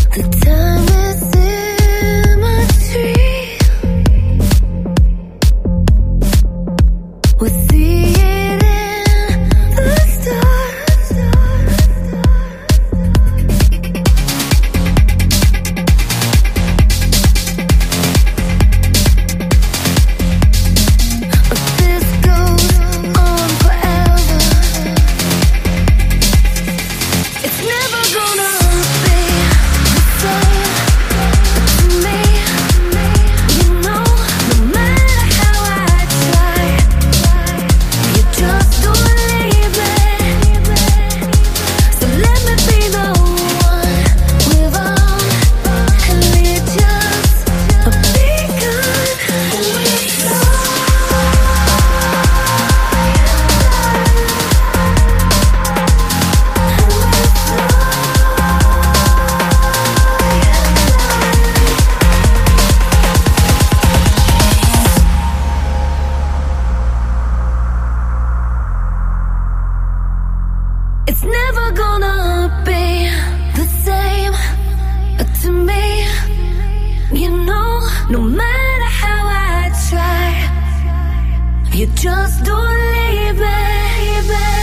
The time is symmetry. We see it in the stars. This goes on forever. It's never gonna be the same to me. You know, no matter how I try, you just don't leave me. So let me be the one with all, and leave just a beacon. It's never gonna be the same to me. You know, no matter how I try, you just don't leave me.